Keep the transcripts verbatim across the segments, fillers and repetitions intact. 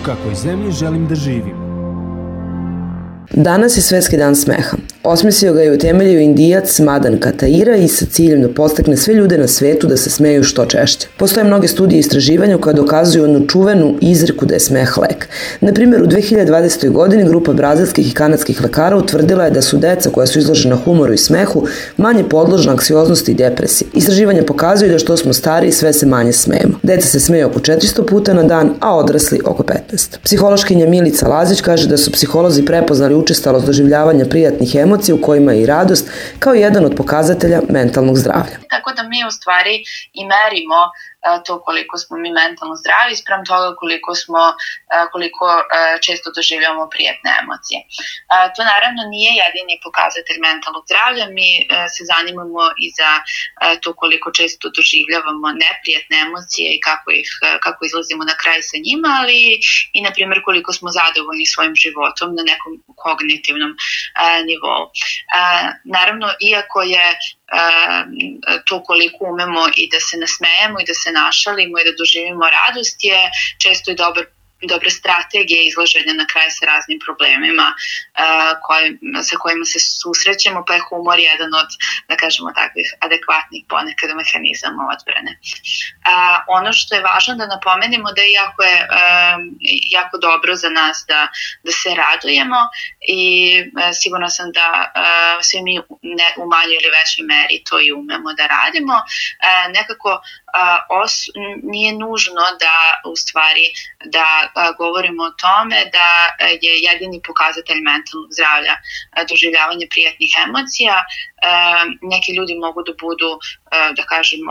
kakvoj zemlji želim da živim. Danas je Svetski dan smeha. Osmislio ga je i utemeljio Indijac Madan Kataira i sa ciljem da podstakne sve ljude na svetu da se smeju što češće. Postoje mnoge studije i istraživanja koja dokazuju onu čuvenu izreku da je smeh lek. Na primjer, u dve hiljade dvadesetoj. godini grupa brazilskih i kanadskih lekara utvrdila je da su deca koja su izložena humoru i smehu manje podložna anksioznosti i depresiji. Istraživanja pokazuju da što smo stariji sve se manje smejemo. Deca se smeju oko četiristo puta na dan, a odrasli oko petnaest. Psihološkinja Milica Lazić kaže da su psiholozi prepoznali učestalost doživljavanja prijatnih emocija u kojima je i radost kao jedan od pokazatelja mentalnog zdravlja. Tako da mi u stvari i merimo to koliko smo mi mentalno zdravi spram toga koliko smo koliko često doživljavamo prijatne emocije. To naravno nije jedini pokazatelj mentalnog zdravlja, mi se zanimamo i za to koliko često doživljavamo neprijatne emocije i kako ih kako izlazimo na kraj sa njima, ali i na primjer koliko smo zadovoljni svojim životom na nekom kognitivnom nivou. Naravno, iako je to koliko umemo i da se nasmejemo i da se našalimo i da doživimo radost je često i dobar dobre strategije izlaženja na kraj sa raznim problemima uh, koje, sa kojima se susrećemo, pa je humor jedan od, da kažemo, takvih adekvatnih ponekad mehanizama odbrane. Uh, ono što je važno da napomenemo da je jako, je, uh, jako dobro za nas da, da se radujemo i uh, sigurno sam da uh, svi mi ne, u manjoj ili većoj meri to i umemo da radimo. Uh, nekako uh, os, nije nužno da u stvari da govorimo o tome da je jedini pokazatelj mentalnog zdravlja doživljavanje prijatnih emocija. Neki ljudi mogu da budu, da kažemo,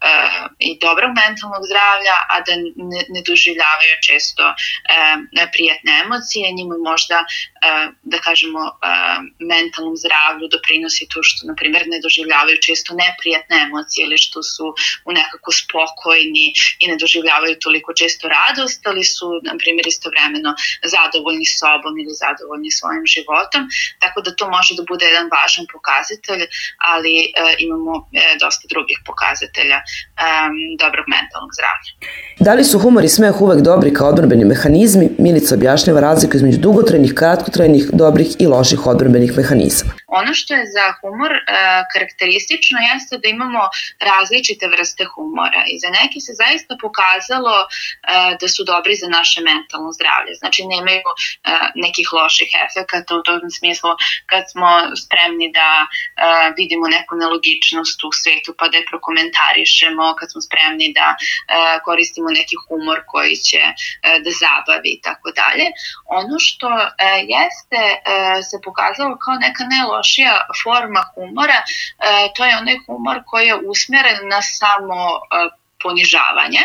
i dobrog mentalnog zdravlja, a da ne, ne doživljavaju često prijatne emocije. Njima možda, da kažemo, mentalnom zdravlju doprinosi to što, na primjer, ne doživljavaju često neprijatne emocije ili što su u nekako spokojni i ne doživljavaju toliko često radost, ali su, na primjer, istovremeno zadovoljni sobom ili zadovoljni svojim životom. Tako da to može da bude jedan važan pokazatelj, ali e, imamo e, dosta drugih pokazatelja e, dobrog mentalnog zdravlja. Da li su humor i smeh uvek dobri kao odbrambeni mehanizmi? Milica objašnjava razliku između dugotrajnih, kratkotrajnih, dobrih i loših odbrambenih mehanizama. Ono što je za humor e, karakteristično jeste da imamo različite vrste humora i za neki se zaista pokazalo e, da su dobri za naše mentalno zdravlje. Znači nemaju e, nekih loših efekata u tom smislu kad smo spremni da e, vidimo neku nelogičnost u svetu pa da je prokomentarišemo, kad smo spremni da e, koristimo neki humor koji će e, da zabavi i tako dalje. Ono što e, jeste e, se pokazalo kao neka najlošija forma humora, e, to je onaj humor koji je usmjeren na samo e, ponižavanje.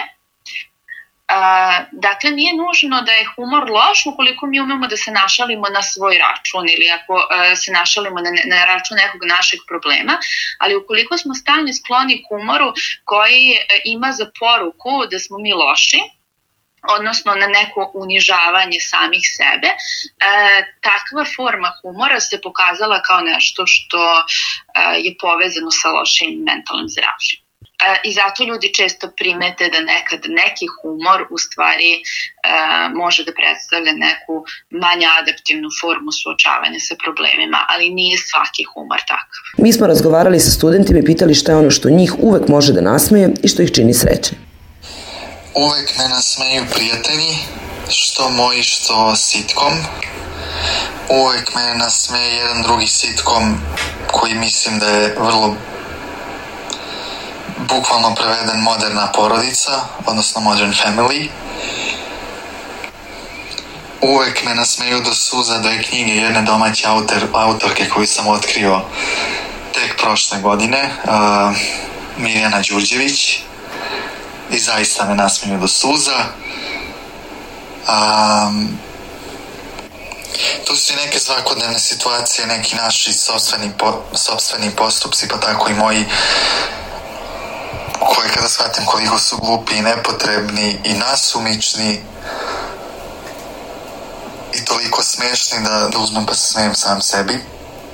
Uh, dakle, nije nužno da je humor loš ukoliko mi umemo da se našalimo na svoj račun ili ako uh, se našalimo na, na račun nekog našeg problema, ali ukoliko smo stalno skloni humoru koji uh, ima za poruku da smo mi loši, odnosno na neko unižavanje samih sebe, e, takva forma humora se pokazala kao nešto što e, je povezano sa lošim mentalnim zdravljem. I zato ljudi često primete da nekad neki humor u stvari e, može da predstavlja neku manje adaptivnu formu suočavanja sa problemima, ali nije svaki humor takav. Mi smo razgovarali sa studentima i pitali šta je ono što njih uvek može da nasmeje i što ih čini srećnim. Uvek me nasmeju prijatelji, što moji, što sitkom. Uvek me nasmeje jedan drugi sitkom koji mislim da je vrlo bukvalno preveden Moderna porodica, odnosno Modern Family. Uvek me nasmeju do suza dve knjige jedne domaće autor, autorke koju sam otkrio tek prošle godine, uh, Mirjana Đurđević, i zaista me nasmeju do suza. Um, tu su i neke svakodnevne situacije, neki naši sopstveni, po, sopstveni postupci, pa tako i moji, koje kada shvatim koliko su glupi i nepotrebni i nasumični i toliko smešni da, da uzmem pa se smijem sam sebi.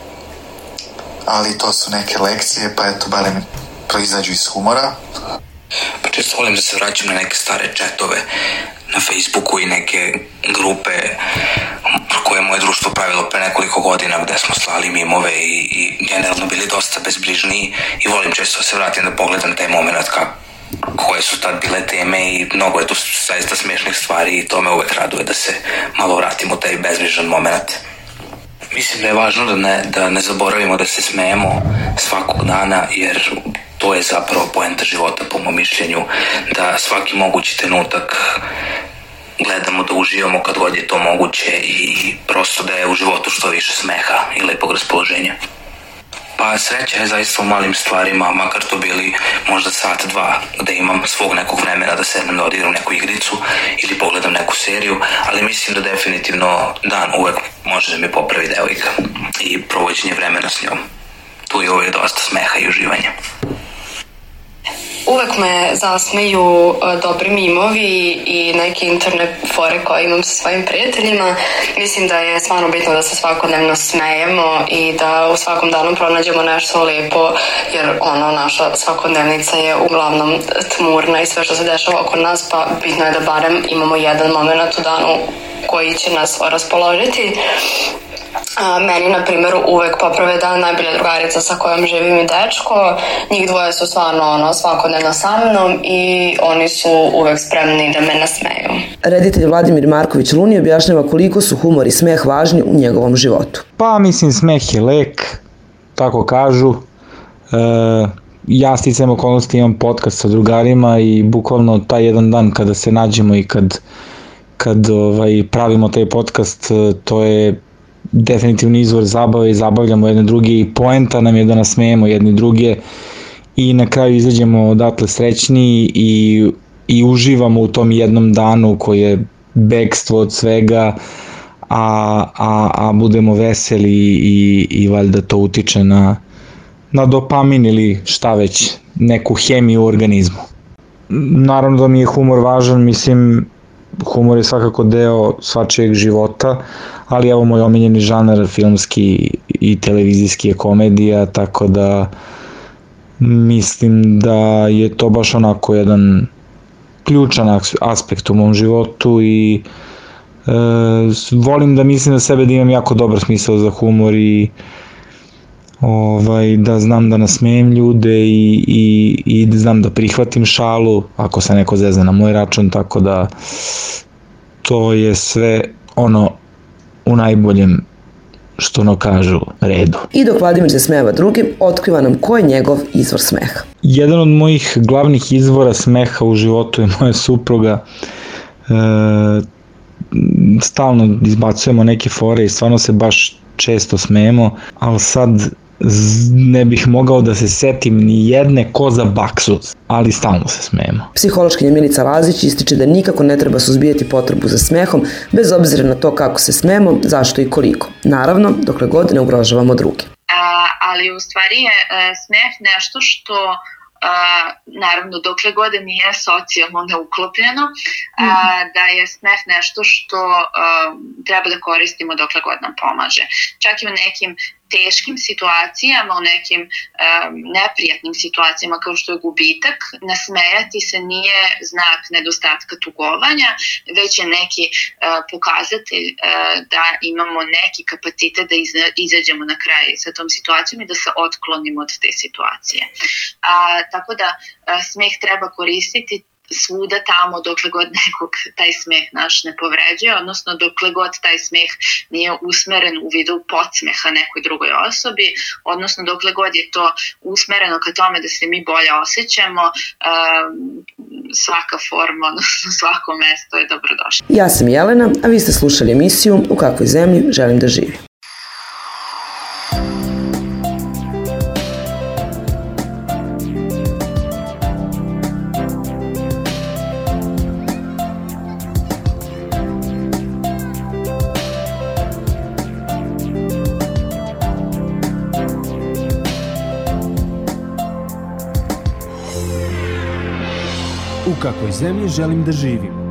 Ali to su neke lekcije, pa eto, barem proizađu iz humora. Pa često volim da se vraćam na neke stare chatove na Facebooku i neke grupe koje je moje društvo pravilo pre nekoliko godina, gde smo slali mimove i, i generalno bili dosta bezbrižniji i volim često da se vratim da pogledam taj moment kako koje su tad bile teme i mnogo je tu zaista smiješnih stvari i to me uvek raduje da se malo vratim u taj bezbrižan moment. Mislim da je važno da ne, da ne zaboravimo da se smejemo svakog dana, jer to je zapravo poenta života po mom mišljenju, da svaki mogući trenutak gledamo, da uživamo kad god je to moguće i prosto da je u životu što više smeha i lepog raspoloženja. Pa sreća je zaista u malim stvarima, makar to bili možda sat, dva, da imam svog nekog vremena da sednem da odigram neku igricu ili pogledam neku seriju, ali mislim da definitivno dan uvek može da mi popravi devojka i provođenje vremena s njom. Tu je uvek dosta smeha i uživanja. Uvek me zasmeju dobri mimovi i neke internet fore koje imam sa svojim prijateljima. Mislim da je stvarno bitno da se svakodnevno smejemo i da u svakom danu pronađemo nešto lijepo, jer ono, naša svakodnevnica je uglavnom tmurna i sve što se dešava oko nas, pa bitno je da barem imamo jedan moment u danu koji će nas raspoložiti. A, meni, na primjer, uvek poprave dan najbolja drugarica sa kojom živim i dečko. Njih dvoje su stvarno ono, svakodnevno sa mnom i oni su uvek spremni da me nasmeju. Reditelj Vladimir Marković Luni objašnjava koliko su humor i smeh važni u njegovom životu. Pa mislim, smeh je lek, tako kažu. E, ja sticajem okolnosti imam podcast sa drugarima i bukvalno taj jedan dan kada se nađemo i kad, kad ovaj, pravimo taj podcast, to je definitivni izvor zabave i zabavljamo jedne druge i poenta nam je da nas smejemo jedni druge i na kraju izađemo odatle srećni i, i uživamo u tom jednom danu koji je bekstvo od svega, a, a, a budemo veseli i, i valjda to utiče na, na dopamin ili šta već, neku hemiju u organizmu. Naravno da mi je humor važan, mislim, humor je svakako deo svačijeg života, ali evo moj omiljeni žanar filmski i televizijski je komedija, tako da mislim da je to baš onako jedan ključan aspekt u mom životu i e, volim da mislim da sebe da imam jako dobar smisao za humor i ovaj, da znam da nasmejem ljude i, i, i da znam da prihvatim šalu ako se neko zezne na moj račun, tako da to je sve ono u najboljem, što ono kažu, redu. I dok Vladimir se smejava drugim, otkriva nam ko je njegov izvor smeha. Jedan od mojih glavnih izvora smeha u životu je moja supruga. E, stalno izbacujemo neke fore i stvarno se baš često smejemo, ali sad ne bih mogao da se setim ni jedne ko za baksu, ali stalno se smejemo. Psihološkinja Milica Lazić ističe da nikako ne treba suzbijati potrebu za smehom, bez obzira na to kako se smejemo, zašto i koliko. Naravno, dokle god ne ugrožavamo druge. A, ali u stvari je a, smeh nešto što Uh, naravno dokle god nije socijalno neuklopljeno, uh, da je smeh nešto što uh, treba da koristimo dokle god nam pomaže. Čak i u nekim teškim situacijama, u nekim um, neprijatnim situacijama kao što je gubitak, nasmejati se nije znak nedostatka tugovanja, već je neki uh, pokazatelj uh, da imamo neki kapacitet da iza, izađemo na kraj sa tom situacijom i da se otklonimo od te situacije. A, tako da a, smeh treba koristiti svuda tamo dokle god nekog taj smeh naš ne povređuje, odnosno dokle god taj smeh nije usmeren u vidu podsmeha nekoj drugoj osobi, odnosno dokle god je to usmereno ka tome da se mi bolje osjećamo, um, svaka forma, odnosno svako mesto je dobrodošlo. Ja sam Jelena, a vi ste slušali emisiju U kakvoj zemlji želim da živim. U kakvoj zemlji želim da živim.